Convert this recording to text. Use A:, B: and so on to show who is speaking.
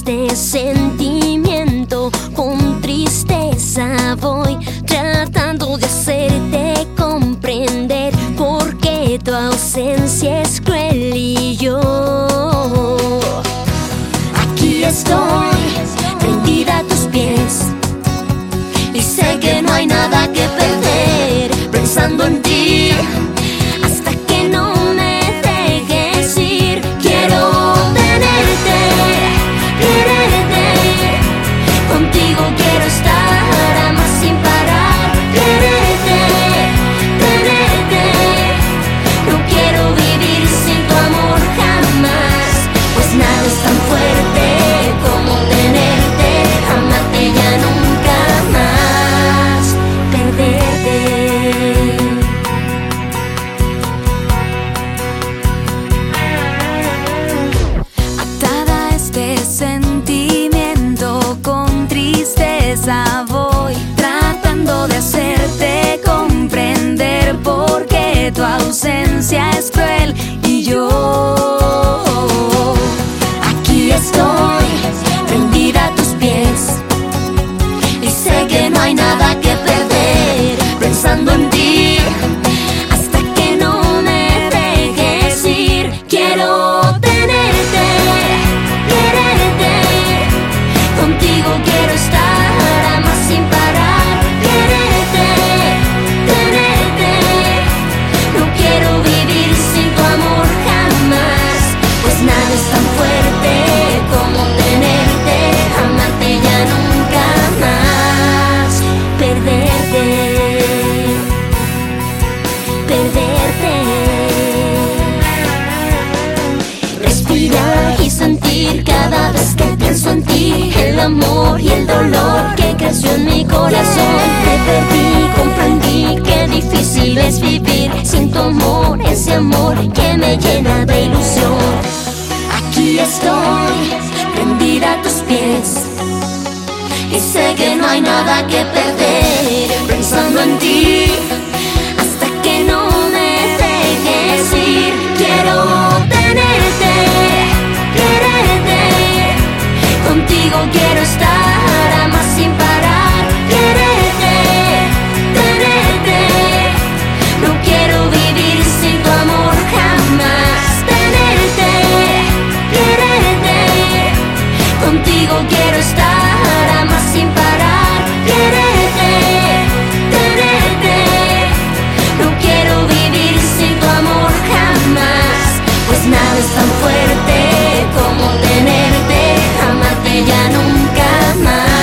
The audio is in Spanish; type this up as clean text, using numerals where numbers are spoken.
A: este sentimiento, con tristeza voy tratando de hacerte comprender por qué tu ausencia es cruel y yo aquí estoy, rendida a tus pies, y sé que no hay nada que perder, pensando en ti. Hasta que no me dejes ir, quiero tenerte, quererte, contigo quiero estar, amar sin parar, quererte, tenerte, no quiero vivir sin tu amor jamás, pues nada es tan fuerte como tenerte, amarte ya nunca más, perderte.
B: Atada a este sentimiento, con tristeza voy tratando de hacerte comprender por qué tu ausencia es cruel y yo
A: Aquí estoy, rendida a tus pies, y sé que no hay nada que perder, pensando en ti. Hasta que no me dejes ir, quiero tenerte, quererte, contigo quiero estar, amar sin parar, quererte, tenerte, no quiero vivir sin tu amor jamás, pues nada es tan fuerte como tenerte, amarte ya nunca más, perderte, perderte. Respirar y sentir cada vez que pienso en ti, el amor y el dolor que creció en mi corazón. Te perdí, comprendí qué difícil es vivir sin tu amor, ese amor que me llena de ilusión. Aquí estoy, rendida a tus pies, y sé que no hay nada que perder, pensando en ti. Hasta que no me dejes ir, quiero tenerte, quererte, contigo quiero estar, amar sin parar, quererte, tenerte, no quiero vivir sin tu amor jamás, tenerte, quererte, contigo quiero estar, amar sin parar, quererte, tenerte, no quiero vivir sin tu amor jamás, pues nada es tan fuerte como tenerte, amarte ya nunca más.